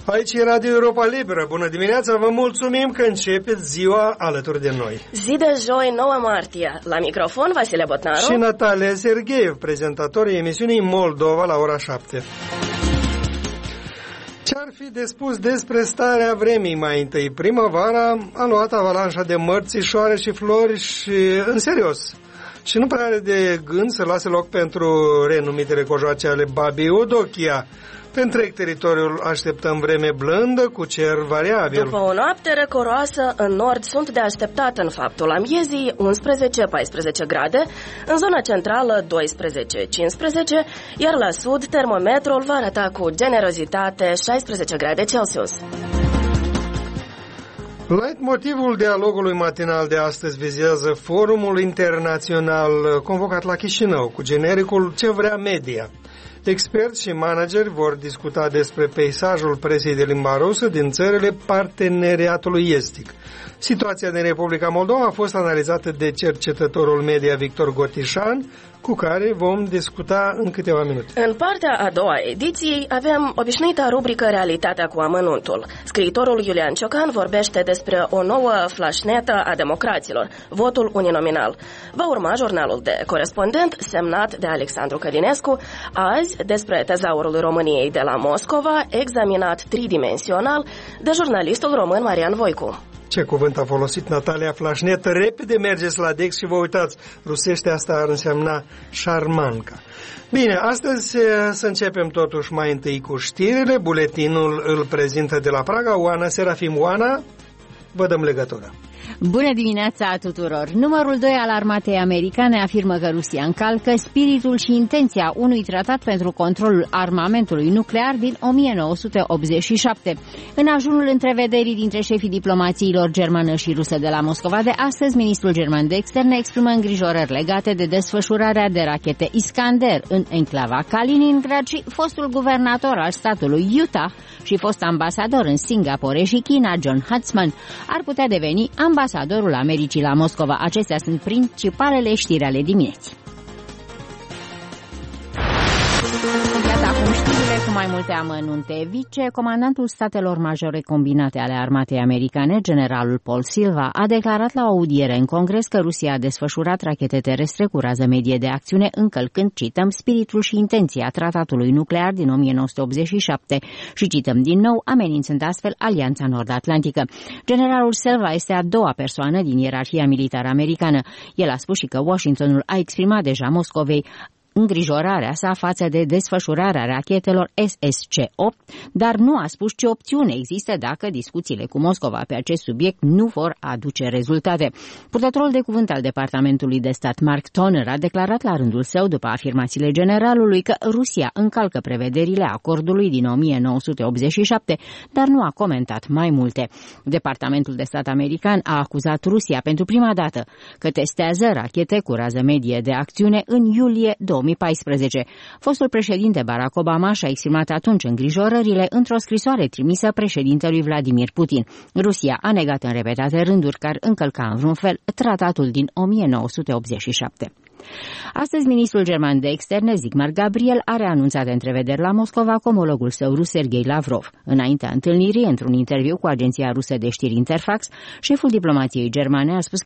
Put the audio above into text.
Aici e Radio Europa Liberă. Bună dimineața, vă mulțumim că începeți ziua alături de noi. Zi de joi, 9 martie. La microfon, Vasile Botnaru și Natalia Sergeev, prezentatorii emisiunii Moldova la ora 7. Ce-ar fi de spus despre starea vremii mai întâi? Primăvara a luat avalanșa de mărțișoare și flori și în serios. Și nu prea are de gând să lase loc pentru renumitele cojoace ale Babiei Odochia. Pe întreg teritoriul așteptăm vreme blândă cu cer variabil. După o noapte răcoroasă, în nord sunt de așteptat în faptul la miezii 11-14 grade, în zona centrală 12-15, iar la sud termometrul va arăta cu generozitate 16 grade Celsius. Leitmotivul dialogului matinal de astăzi vizează forumul internațional convocat la Chișinău cu genericul Ce vrea media. Experți și manageri vor discuta despre peisajul presei de limba rusă din țările parteneriatului estic. Situația din Republica Moldova a fost analizată de cercetătorul media Victor Gotișan, cu care vom discuta în câteva minute. În partea a doua ediției avem obișnuita rubrică Realitatea cu amănuntul. Scriitorul Iulian Ciocan vorbește despre o nouă flașnetă a democraților, votul uninominal. Va urma jurnalul de corespondent semnat de Alexandru Călinescu, azi despre tezaurul României de la Moscova, examinat tridimensional de jurnalistul român Marian Voicu. Ce cuvânt a folosit Natalia, flașnetă, repede mergeți la Dex și vă uitați, rusește asta ar însemna șarmanca. Bine, astăzi să începem totuși mai întâi cu știrile. Buletinul îl prezintă de la Praga Oana Serafim. Oana, vă dăm legătura. Bună dimineața tuturor! Numărul 2 al armatei americane afirmă că Rusia încalcă spiritul și intenția unui tratat pentru controlul armamentului nuclear din 1987. În ajunul întrevederii dintre șefii diplomațiilor germană și rusă de la Moscova de astăzi, ministrul german de externe exprimă îngrijorări legate de desfășurarea de rachete Iskander în enclava Kaliningrad și fostul guvernator al statului Utah și fost ambasador în Singapore și China, John Huntsman, ar putea deveni ambasadorul Americii la Moscova. Acestea sunt principalele știri ale dimineții. Iată acum știrile cu mai multe amănunte. Vicecomandantul statelor majore combinate ale armatei americane, generalul Paul Silva, a declarat la o audiere în Congres că Rusia a desfășurat rachete terestre cu rază medie de acțiune, încălcând, cităm, spiritul și intenția tratatului nuclear din 1987 și, cităm din nou, amenințând astfel Alianța Nord-Atlantică. Generalul Silva este a doua persoană din ierarhia militară americană. El a spus și că Washingtonul a exprimat deja Moscovei îngrijorarea sa față de desfășurarea rachetelor SSC-8, dar nu a spus ce opțiune există dacă discuțiile cu Moscova pe acest subiect nu vor aduce rezultate. Purtătorul de cuvânt al Departamentului de Stat, Mark Toner, a declarat la rândul său, după afirmațiile generalului, că Rusia încalcă prevederile acordului din 1987, dar nu a comentat mai multe. Departamentul de Stat american a acuzat Rusia pentru prima dată că testează rachete cu rază medie de acțiune în iulie 2014. Fostul președinte Barack Obama și-a exprimat atunci îngrijorările într-o scrisoare trimisă președintelui Vladimir Putin. Rusia a negat în repetate rânduri că ar încălca în vreun fel tratatul din 1987. Astăzi, ministrul german de externe, Sigmar Gabriel, are anunțat întrevederi la Moscova cu omologul său rus, Sergei Lavrov. Înaintea întâlnirii, într-un interviu cu agenția rusă de știri Interfax, șeful diplomației germane a spus